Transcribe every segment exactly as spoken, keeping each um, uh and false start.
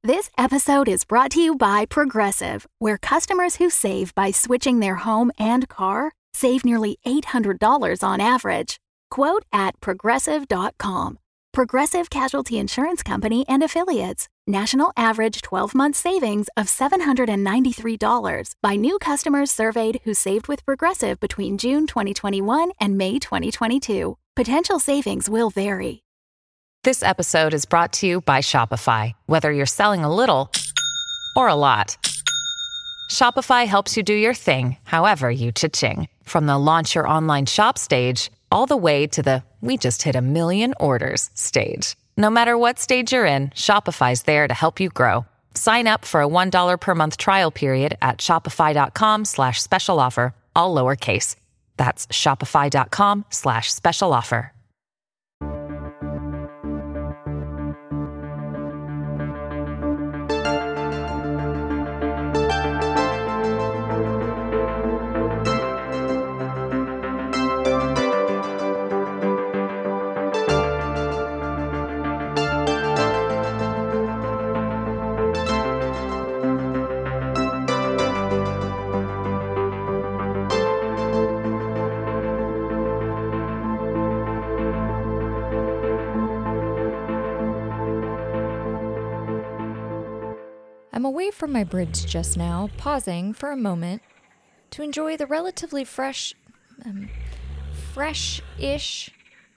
This episode is brought to you by Progressive, where customers who save by switching their home and car save nearly eight hundred dollars on average. Quote at progressive dot com. Progressive Casualty Insurance Company and Affiliates. National average twelve-month savings of seven hundred ninety-three dollars by new customers surveyed who saved with Progressive between June twenty twenty-one and May twenty twenty-two. Potential savings will vary. This episode is brought to you by Shopify. Whether you're selling a little or a lot, Shopify helps you do your thing, however you cha-ching. From the launch your online shop stage, all the way to the we just hit a million orders stage. No matter what stage you're in, Shopify's there to help you grow. Sign up for a one dollar per month trial period at shopify.com slash special offer, all lowercase. That's shopify.com slash special offer. I'm away from my bridge just now, pausing for a moment to enjoy the relatively fresh, um, fresh-ish,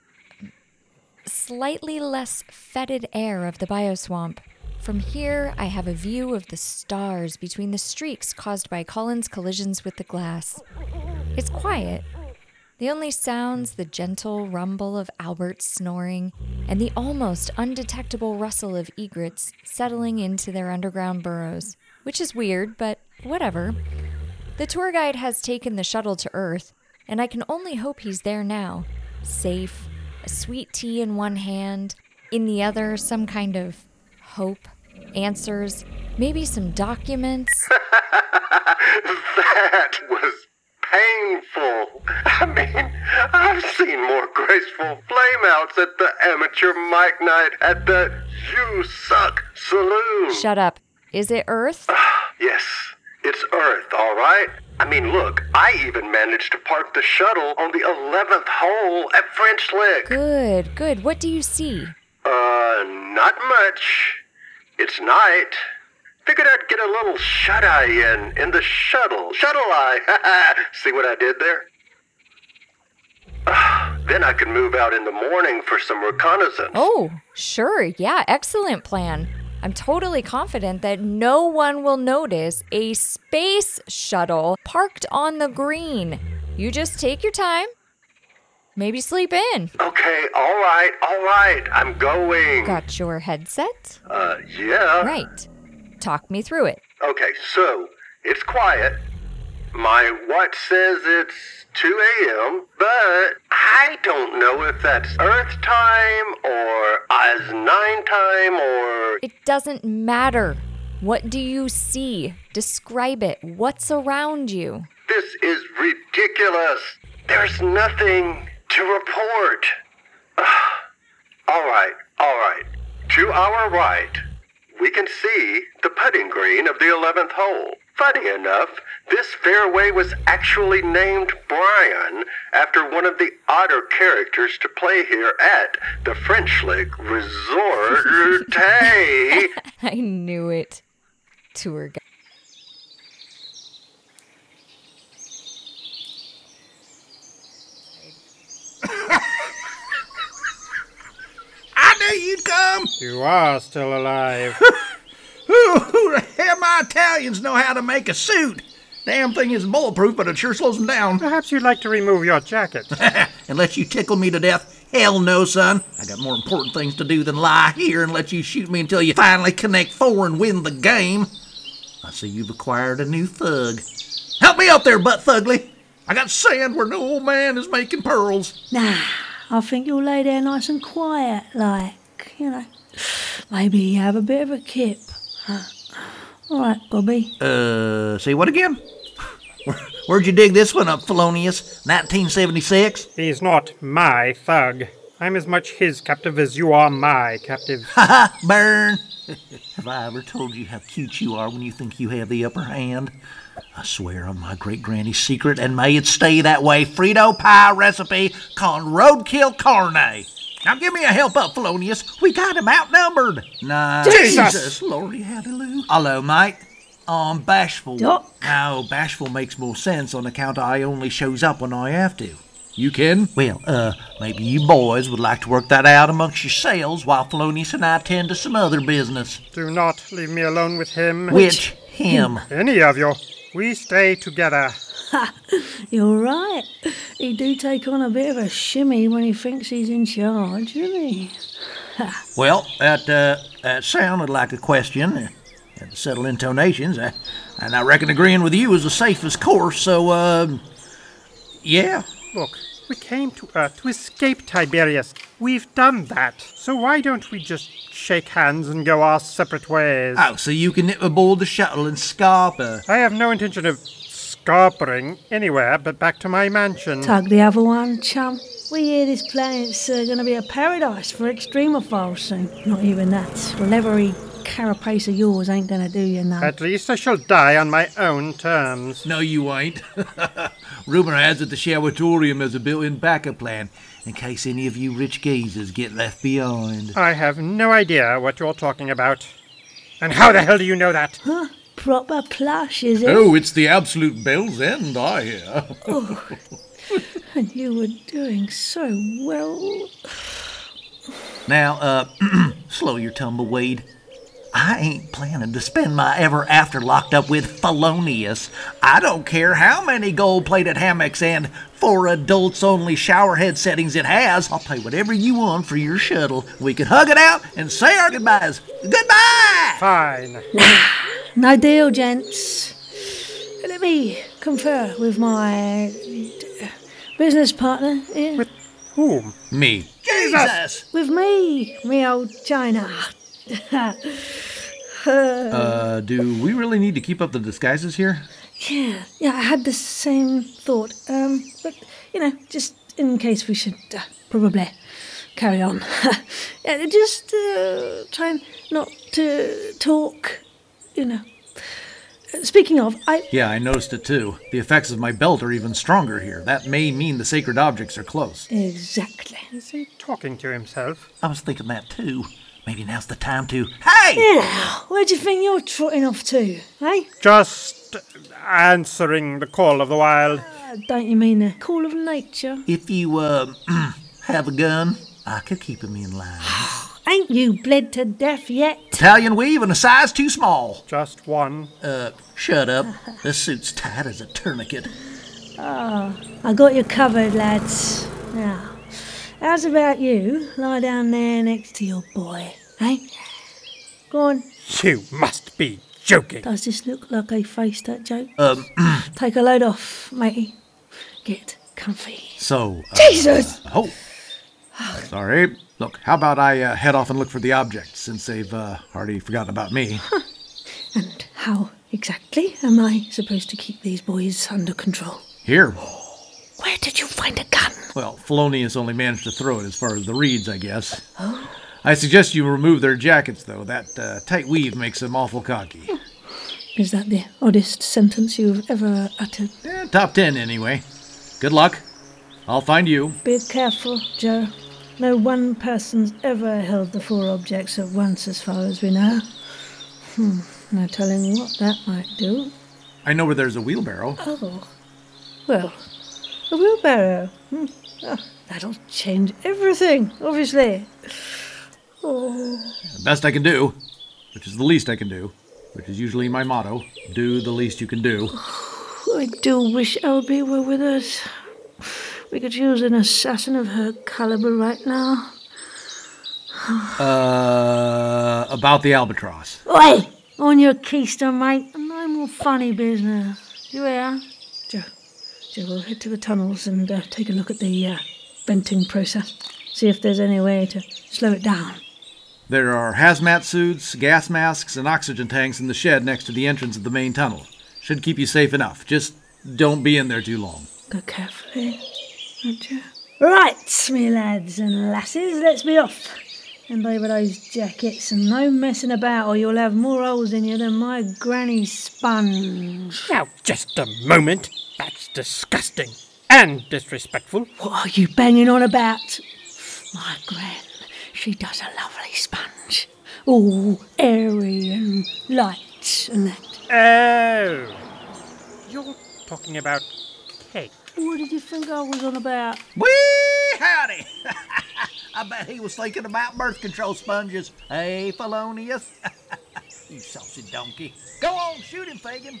slightly less fetid air of the bioswamp. From here, I have a view of the stars between the streaks caused by Colin's collisions with the glass. It's quiet. The only sounds, the gentle rumble of Albert's snoring and the almost undetectable rustle of egrets settling into their underground burrows, which is weird, but whatever. The tour guide has taken the shuttle to Earth, and I can only hope he's there now, safe, a sweet tea in one hand, in the other some kind of hope, answers, maybe some documents. That was painful. I mean, I've seen more graceful flameouts at the amateur mic night at the You Suck Saloon. Shut up. Is it Earth? Yes, it's Earth, all right? I mean, look, I even managed to park the shuttle on the eleventh hole at French Lick. Good, good. What do you see? Uh, not much. It's night. Figured I'd get a little shut-eye in, in the shuttle. Shuttle-eye. See what I did there? Uh, then I could move out in the morning for some reconnaissance. Oh, sure. Yeah, excellent plan. I'm totally confident that no one will notice a space shuttle parked on the green. You just take your time. Maybe sleep in. Okay, all right, all right. I'm going. Got your headset? Uh, yeah. Right. Talk me through it. Okay, so, it's quiet. My watch says it's two a.m., but I don't know if that's Earth time or Oz nine time or... It doesn't matter. What do you see? Describe it. What's around you? This is ridiculous. There's nothing to report. All right, all right. To our right, we can see the putting green of the eleventh hole. Funny enough, this fairway was actually named Brian after one of the odder characters to play here at the French Lick Resort. I knew it. Tour guide. I knew you'd come. You are still alive. Who, who the hell my Italians know how to make a suit? Damn thing isn't bulletproof, but it sure slows them down. Perhaps you'd like to remove your jacket. And let you tickle me to death? Hell no, son. I got more important things to do than lie here and let you shoot me until you finally connect four and win the game. I see you've acquired a new thug. Help me up there, Butt Thugly. I got sand where no old man is making pearls. Nah, I think you'll lay there nice and quiet, like, you know. Maybe you have a bit of a kip. All right, Bobby. Uh, say what again? Where'd you dig this one up, Felonious? nineteen seventy-six? He's not my thug. I'm as much his captive as you are my captive. Ha ha, burn. Have I ever told you how cute you are when you think you have the upper hand? I swear on my great-granny's secret, and may it stay that way, Frito pie recipe con roadkill carne. Now give me a help up, Felonious. We got him outnumbered. Nah, Jesus! Jesus, Lordy hallelujah. Hello, mate. I'm Bashful. Doc. No, Bashful makes more sense on account I only shows up when I have to. You can? Well, uh, maybe you boys would like to work that out amongst yourselves while Felonious and I tend to some other business. Do not leave me alone with him. Which? Him. Any of you. We stay together. Ha! You're right. He do take on a bit of a shimmy when he thinks he's in charge, doesn't he? Well, that, uh, that sounded like a question. Uh, had to settle intonations, uh, and I reckon agreeing with you is the safest course, so, uh, yeah. Look, we came to Earth to escape Tiberius. We've done that. So why don't we just shake hands and go our separate ways? Oh, so you can nip aboard the shuttle and scarper. I have no intention of scarpering anywhere but back to my mansion. Tug the other one, chum. We hear this planet's uh, going to be a paradise for extremophiles soon. Not even that leathery carapace of yours ain't going to do you none. At least I shall die on my own terms. No, you ain't. Rumor has it the Showatorium has a built-in backup plan in case any of you rich geezers get left behind. I have no idea what you're talking about. And how the hell do you know that? Huh? Proper plush, is it? Oh, it's the absolute Bell's End, I hear. Oh, and you were doing so well. Now, uh, slow your tumbleweed. I ain't planning to spend my ever after locked up with Felonious. I don't care how many gold-plated hammocks and for adults only showerhead settings it has. I'll pay whatever you want for your shuttle. We can hug it out and say our goodbyes. Goodbye! Fine. No deal, gents. Let me confer with my uh, business partner here. With whom? Me. Jesus! With me, me old China. Uh, do we really need to keep up the disguises here? Yeah, yeah, I had the same thought. Um, but, you know, just in case we should uh, probably carry on. Yeah, just uh, try and not to talk, you know. Speaking of, I... Yeah, I noticed it too. The effects of my belt are even stronger here. That may mean the sacred objects are close. Exactly. Is he talking to himself? I was thinking that too. Maybe now's the time to... Hey! Yeah, where do you think you're trotting off to, eh? Just answering the call of the wild. Uh, don't you mean the call of nature? If you, uh, have a gun, I could keep him in line. Ain't you bled to death yet? Italian weave and a size too small. Just one. Uh, shut up. This suit's tight as a tourniquet. Oh, I got you covered, lads. Now, how's about you lie down there next to your boy, eh? Go on. You must be joking. Does this look like I faced that joke? Um, Take a load off, matey. Get comfy. so... Uh, Jesus! Uh, oh. Sorry. Look, how about I uh, head off and look for the objects, since they've uh, already forgotten about me. And how exactly am I supposed to keep these boys under control? Here. Where did you find a gun? Well, Felonious only managed to throw it as far as the reeds, I guess. Oh. I suggest you remove their jackets, though. That uh, tight weave makes them awful cocky. Is that the oddest sentence you've ever uttered? Eh, top ten, anyway. Good luck. I'll find you. Be careful, Joe. No one person's ever held the four objects at once, as far as we know. Hmm, no telling what that might do. I know where there's a wheelbarrow. Oh, well, a wheelbarrow. Hmm. Oh, that'll change everything, obviously. Oh. Best I can do, which is the least I can do, which is usually my motto. Do the least you can do. I do wish L B were with us. We could use an assassin of her caliber right now. uh, about the albatross. Oi! On your keister, mate. No more funny business. You hear? Joe, Joe, we'll head to the tunnels and uh, take a look at the uh, venting process. See if there's any way to slow it down. There are hazmat suits, gas masks, and oxygen tanks in the shed next to the entrance of the main tunnel. Should keep you safe enough. Just don't be in there too long. Go carefully, won't you? Right, me lads and lasses, let's be off. And over those jackets and no messing about or you'll have more holes in you than my granny's sponge. Now, just a moment. That's disgusting and disrespectful. What are you banging on about? My gran, she does a lovely sponge. All airy and light and that. Oh. You're talking about cake. What did you think I was on about? Wee howdy! I bet he was thinking about birth control sponges. Hey, Felonious. You saucy donkey. Go on, shoot him, Fagin.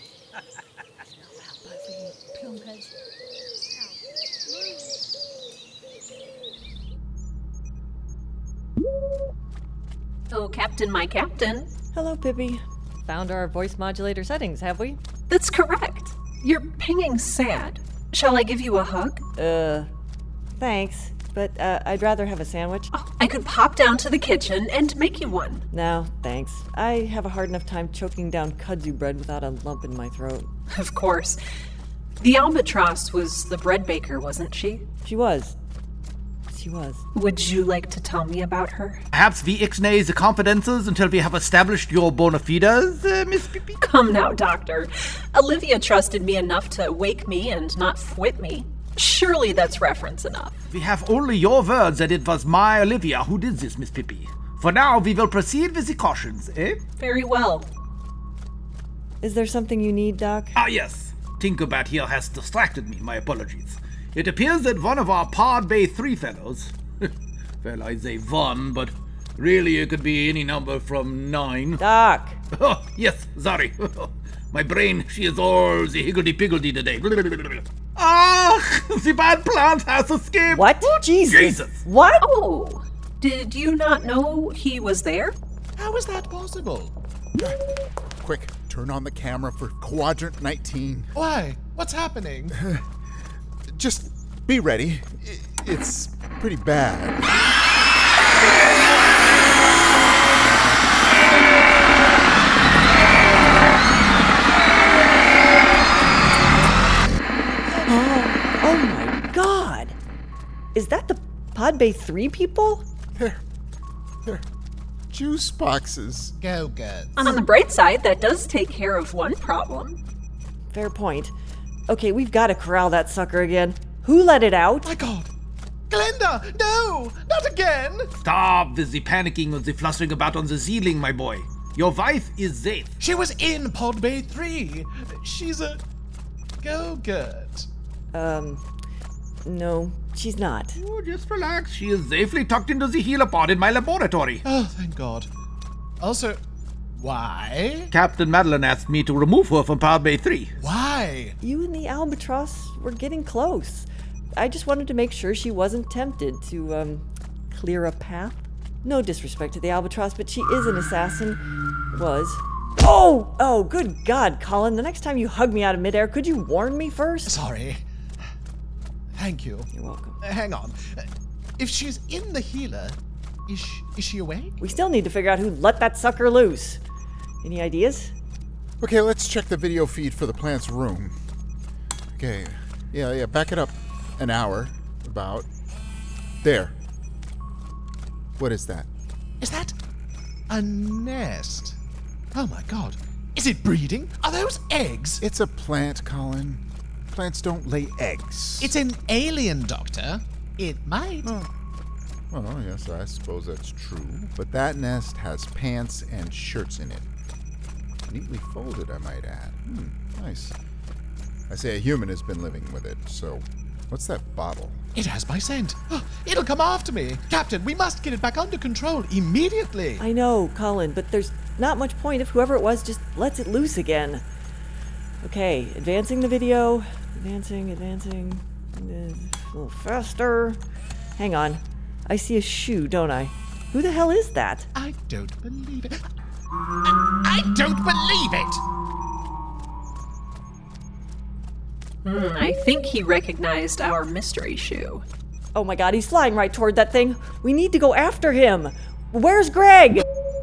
Oh, Captain, my captain. Hello, Pippi. Found our voice modulator settings, have we? That's correct. You're pinging sad. Shall I give you a hug? Uh, thanks, but uh, I'd rather have a sandwich. Oh, I could pop down to the kitchen and make you one. No, thanks. I have a hard enough time choking down kudzu bread without a lump in my throat. Of course. The albatross was the bread baker, wasn't she? She was. She was. Would you like to tell me about her? Perhaps we ixnay the confidences until we have established your bona fides, uh, Miss Pippi? Come now, Doctor. Olivia trusted me enough to wake me and not fwit me. Surely that's reference enough. We have only your words that it was my Olivia who did this, Miss Pippi. For now, we will proceed with the cautions, eh? Very well. Is there something you need, Doc? Ah, yes. Tinkerbat here has distracted me. My apologies. It appears that one of our Pod Bay three fellows, well, I say one, but really it could be any number from nine. Doc! Oh, yes, sorry. My brain, she is all the higgledy-piggledy today. Ah, the bad plant has escaped. What? Jesus. Jesus. What? Oh, did you not know he was there? How is that possible? Quick, turn on the camera for quadrant nineteen. Why? What's happening? Just be ready. I- It's pretty bad. Oh, oh my God! Is that the Pod Bay three people? They're, they're juice boxes. Go, Guts. On the bright side, that does take care of one problem. Fair point. Okay, we've got to corral that sucker again. Who let it out? My God! Glenda! No! Not again! Stop with the panicking and the flustering about on the ceiling, my boy. Your wife is safe. She was in Pod Bay three. She's a go-gut. Um, no, she's not. Oh, just relax. She is safely tucked into the healer pod in my laboratory. Oh, thank God. Also, why? Captain Madeline asked me to remove her from Pod Bay three. Why? You and the albatross were getting close. I just wanted to make sure she wasn't tempted to, um, clear a path. No disrespect to the albatross, but she is an assassin. Was. Oh! Oh, good God, Colin. The next time you hug me out of midair, could you warn me first? Sorry. Thank you. You're welcome. Uh, hang on. Uh, if she's in the healer, is she, is she awake? We still need to figure out who let that sucker loose. Any ideas? Okay, let's check the video feed for the plant's room. Okay, yeah, yeah, back it up an hour, about. There. What is that? Is that a nest? Oh my God. Is it breeding? Are those eggs? It's a plant, Colin. Plants don't lay eggs. It's an alien, Doctor. It might. Oh. Well, yes, I suppose that's true. But that nest has pants and shirts in it. Neatly folded, I might add. Hmm, nice. I say a human has been living with it, so what's that bottle? It has my scent. Oh, it'll come after me. Captain, we must get it back under control immediately. I know, Colin, but there's not much point if whoever it was just lets it loose again. Okay, advancing the video. Advancing, advancing. A little faster. Hang on. I see a shoe, don't I? Who the hell is that? I don't believe it. I, I don't believe it! Hmm, I think he recognized our mystery shoe. Oh my God, he's flying right toward that thing. We need to go after him. Where's Greg?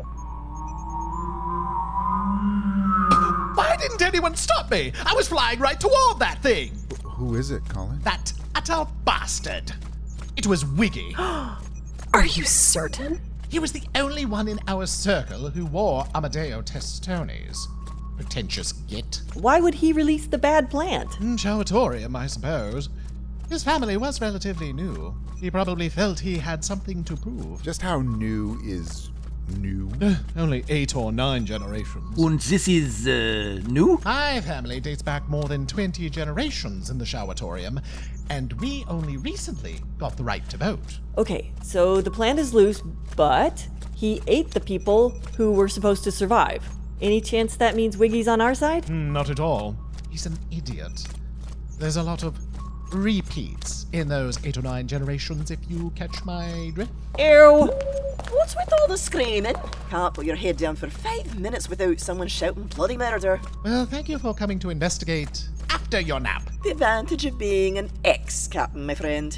Why didn't anyone stop me? I was flying right toward that thing. Who is it, Colin? That utter bastard. It was Wiggy. Are you certain? He was the only one in our circle who wore Amadeo Testones. Pretentious git. Why would he release the bad plant? Mm, Showatorium, I suppose. His family was relatively new. He probably felt he had something to prove. Just how new is new? Uh, only eight or nine generations. And this is, uh, new? My family dates back more than twenty generations in the Showatorium, and we only recently got the right to vote. Okay, so the plant is loose, but he ate the people who were supposed to survive. Any chance that means Wiggy's on our side? Mm, not at all. He's an idiot. There's a lot of repeats in those eight or nine generations, if you catch my drift. Ew! What's with all the screaming? Can't put your head down for five minutes without someone shouting bloody murder. Well, thank you for coming to investigate after your nap. The advantage of being an ex-captain, my friend.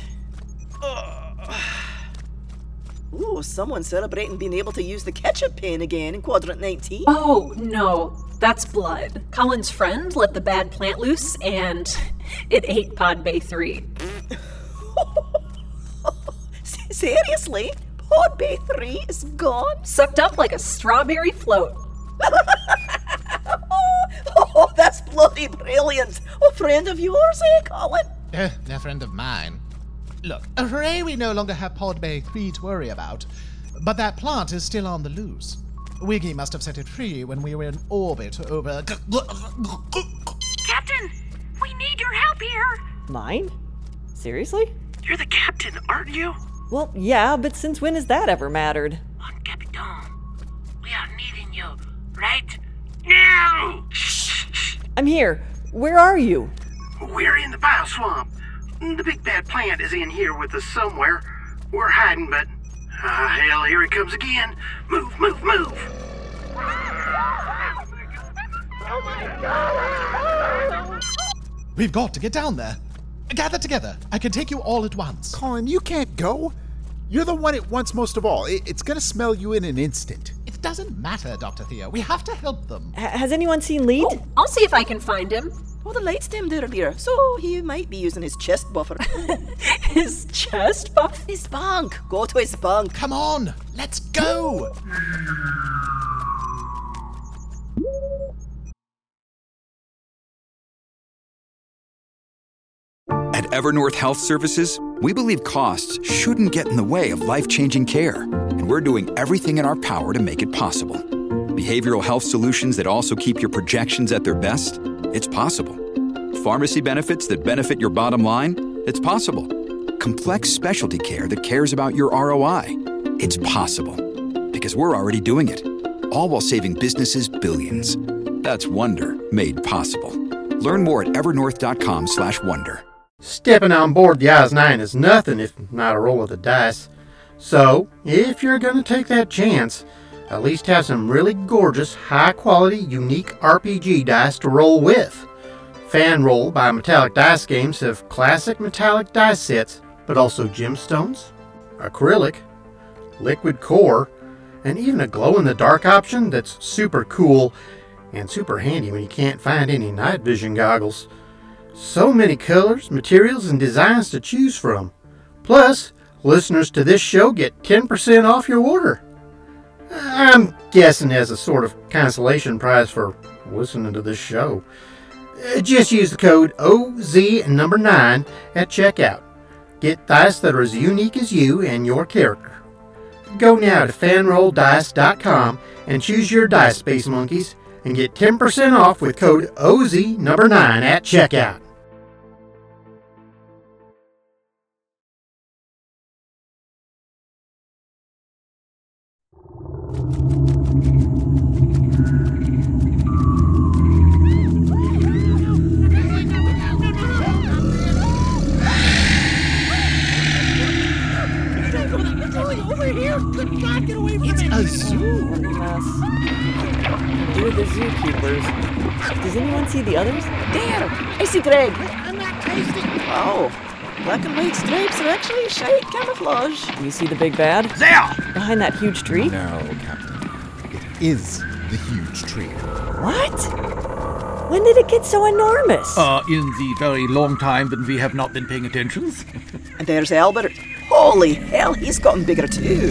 Ooh, someone's celebrating being able to use the ketchup pen again in Quadrant nineteen. Oh, no. That's blood. Colin's friend let the bad plant loose, and it ate Pod Bay three. Seriously? Pod Bay three is gone? Sucked up like a strawberry float. oh, oh, that's bloody brilliant. A friend of yours, eh, Colin? Uh, a friend of mine. Look, hooray we no longer have Pod Bay three to worry about, but that plant is still on the loose. Wiggy must have set it free when we were in orbit over... Captain, we need your help here. Mine? Seriously? You're the captain, aren't you? Well, yeah, but since when has that ever mattered? Mon Capitan, we are needing you right now. I'm here. Where are you? We're in the bioswamp. The big bad plant is in here with us somewhere. We're hiding, but... Ah, hell, here he comes again. Move, move, move. Oh my God! We've got to get down there. Gather together. I can take you all at once. Colin, you can't go. You're the one it wants most of all. It, it's gonna smell you in an instant. It doesn't matter, Doctor Theo. We have to help them. H- has anyone seen Lead? Oh, I'll see if I can find him. Well, the lights dimmed earlier, so he might be using his chest buffer. His chest buff? His bunk. Go to his bunk. Come on, let's go. At Evernorth Health Services, we believe costs shouldn't get in the way of life-changing care, and we're doing everything in our power to make it possible. Behavioral health solutions that also keep your projections at their best? It's possible. Pharmacy benefits that benefit your bottom line? It's possible. Complex specialty care that cares about your R O I? It's possible. Because we're already doing it. All while saving businesses billions. That's Wonder made possible. Learn more at evernorth.com slash wonder. Stepping on board the I S nine is nothing if not a roll of the dice. So, if you're going to take that chance, at least have some really gorgeous, high-quality, unique R P G dice to roll with. Fan Roll by Metallic Dice Games have classic metallic dice sets, but also gemstones, acrylic, liquid core, and even a glow-in-the-dark option that's super cool and super handy when you can't find any night vision goggles. So many colors, materials, and designs to choose from. Plus, listeners to this show get ten percent off your order. I'm guessing as a sort of consolation prize for listening to this show. Just use the code O Z number nine at checkout. Get dice that are as unique as you and your character. Go now to fan roll dice dot com and choose your dice, Space Monkeys, and get ten percent off with code O Z number nine at checkout. It's a zoo. We're the zookeepers. Does anyone see the others? There! I see Greg. I'm not tasting. Oh, black and white stripes are actually shite camouflage. Do you see the big bad? There! Behind that huge tree? No, Captain. It is the huge tree. What? When did it get so enormous? Uh, in the very long time that we have not been paying attention. And there's Albert. Holy hell, he's gotten bigger too.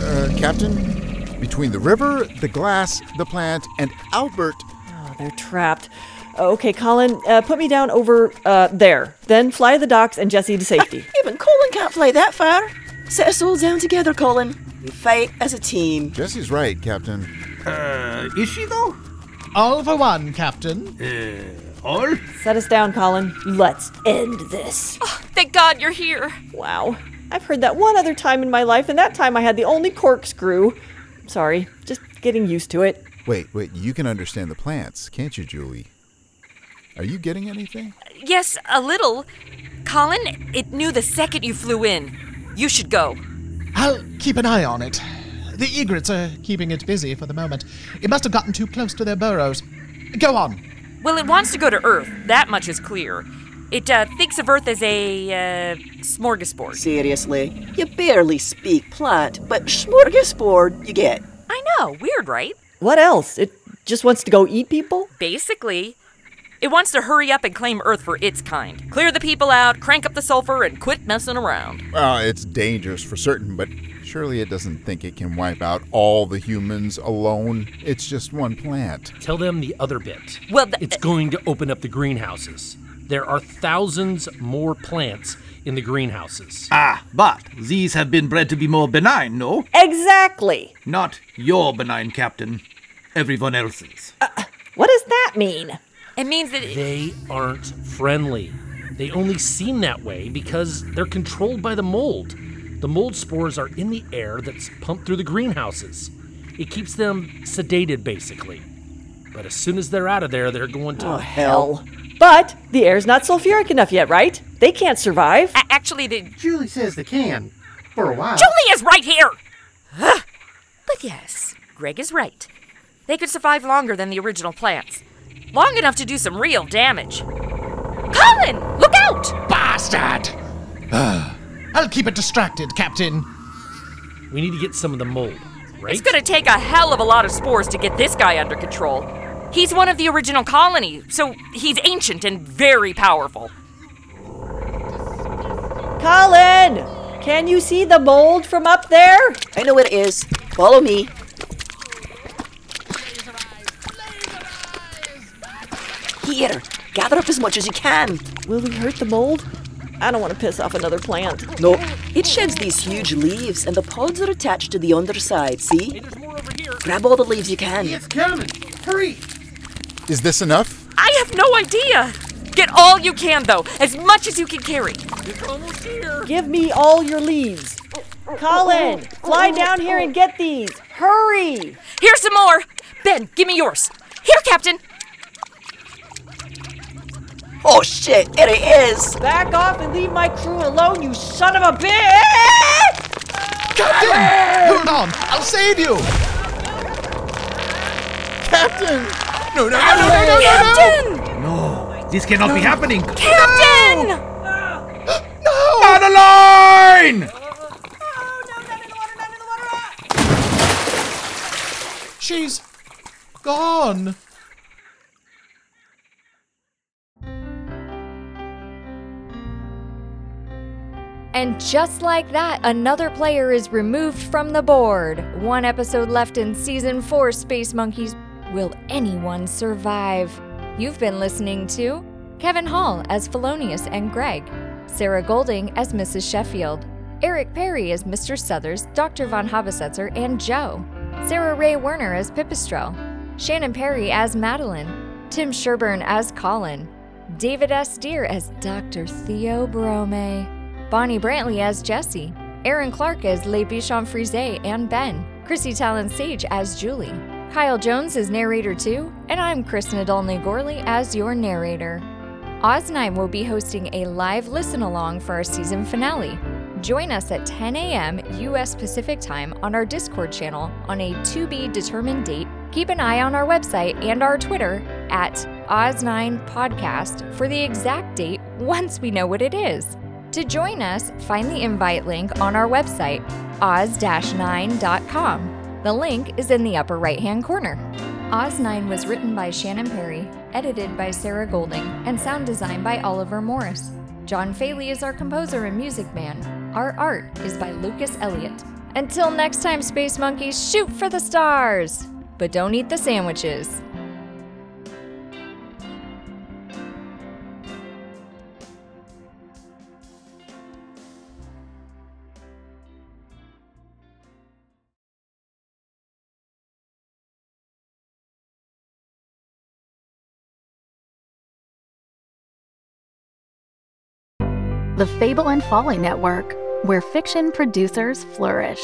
Uh, Captain, between the river, the glass, the plant, and Albert... Oh, they're trapped. Okay, Colin, uh, put me down over uh, there. Then fly to the docks and Jessie to safety. Even Colin can't fly that far. Set us all down together, Colin. We fight as a team. Jessie's right, Captain. Uh, is she though? All for one, Captain. Uh, all? Set us down, Colin. Let's end this. Oh, thank God you're here. Wow. I've heard that one other time in my life, and that time I had the only corkscrew. Sorry, just getting used to it. Wait, wait, you can understand the plants, can't you, Julie? Are you getting anything? Yes, a little. Colin, it knew the second you flew in. You should go. I'll keep an eye on it. The egrets are keeping it busy for the moment. It must have gotten too close to their burrows. Go on. Well, it wants to go to Earth. That much is clear. It uh, thinks of Earth as a uh, smorgasbord. Seriously, you barely speak plant, but smorgasbord you get. I know, weird, right? What else? It just wants to go eat people? Basically. It wants to hurry up and claim Earth for its kind. Clear the people out, crank up the sulfur, and quit messing around. Well, it's dangerous for certain, but surely it doesn't think it can wipe out all the humans alone. It's just one plant. Tell them the other bit. Well, th- it's going to open up the greenhouses. There are thousands more plants in the greenhouses. Ah, but these have been bred to be more benign, no? Exactly. Not your benign, Captain. Everyone else's. Uh, what does that mean? It means that... It- they aren't friendly. They only seem that way because they're controlled by the mold. The mold spores are in the air that's pumped through the greenhouses. It keeps them sedated, basically. But as soon as they're out of there, they're going to... Oh, hell. But the air's not sulfuric enough yet, right? They can't survive. A- actually, they... Julie says they can. For a while. Julie is right here! But yes, Greg is right. They could survive longer than the original plants. Long enough to do some real damage. Colin! Look out! Bastard! I'll keep it distracted, Captain. We need to get some of the mold, right? It's gonna take a hell of a lot of spores to get this guy under control. He's one of the original colony, so he's ancient and very powerful. Colin! Can you see the mold from up there? I know where it is. Follow me. Here, gather up as much as you can. Will we hurt the mold? I don't want to piss off another plant. No, it sheds these huge leaves, and the pods are attached to the underside, see? Hey, there's more over here. Grab all the leaves you can. It's coming. Hurry. Is this enough? I have no idea. Get all you can, though, as much as you can carry. It's almost here. Give me all your leaves. Colin, fly down here and get these. Hurry. Here's some more. Ben, give me yours. Here, Captain. Oh shit, there it is! Back off and leave my crew alone, you son of a bitch! Captain! Hold on, I'll save you! Captain! No, no, no, no, no, no, Captain! No, this cannot no. be happening. Captain! No! No! Madeline! She's gone. And just like that, another player is removed from the board. One episode left in Season four, Space Monkeys. Will anyone survive? You've been listening to Kevin Hall as Felonius and Greg, Sarah Golding as Missus Sheffield, Eric Perry as Mister Suthers, Doctor Von Habesetzer, and Joe, Sarah Ray Werner as Pipistrel, Shannon Perry as Madeline, Tim Sherburne as Colin, David S. Deer as Doctor Theo Brome, Bonnie Brantley as Jessie, Aaron Clark as Le Bichon Frise and Ben, Chrissy Talon Sage as Julie, Kyle Jones is narrator two, and I'm Chris Nadolny Gorley as your narrator. Oz nine will be hosting a live listen-along for our season finale. Join us at ten a.m. U S Pacific Time on our Discord channel on a to-be-determined date. Keep an eye on our website and our Twitter at Oz nine Podcast for the exact date once we know what it is. To join us, find the invite link on our website, oz dash nine dot com. The link is in the upper right-hand corner. Oz nine was written by Shannon Perry, edited by Sarah Golding, and sound designed by Oliver Morris. John Faley is our composer and music man. Our art is by Lucas Elliott. Until next time, Space Monkeys, shoot for the stars, but don't eat the sandwiches. The Fable and Folly Network, where fiction producers flourish.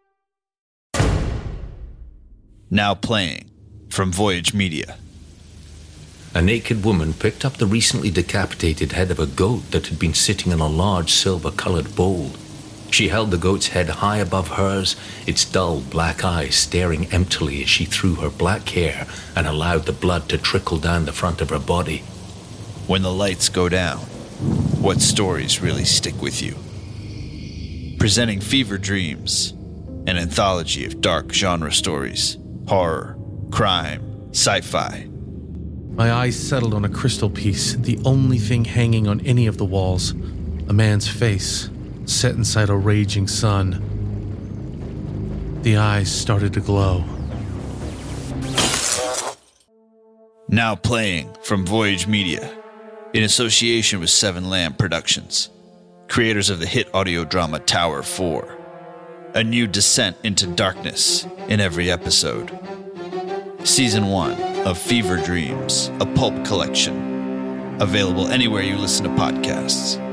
Now playing from Voyage Media. A naked woman picked up the recently decapitated head of a goat that had been sitting in a large silver-colored bowl. She held the goat's head high above hers, its dull black eyes staring emptily as she threw her black hair and allowed the blood to trickle down the front of her body. When the lights go down, what stories really stick with you? Presenting Fever Dreams, an anthology of dark genre stories, horror, crime, sci-fi. My eyes settled on a crystal piece, the only thing hanging on any of the walls. A man's face, set inside a raging sun. The eyes started to glow. Now playing from Voyage Media, in association with Seven Lamb Productions, creators of the hit audio drama Tower four. A new descent into darkness in every episode. Season one of Fever Dreams, a pulp collection. Available anywhere you listen to podcasts.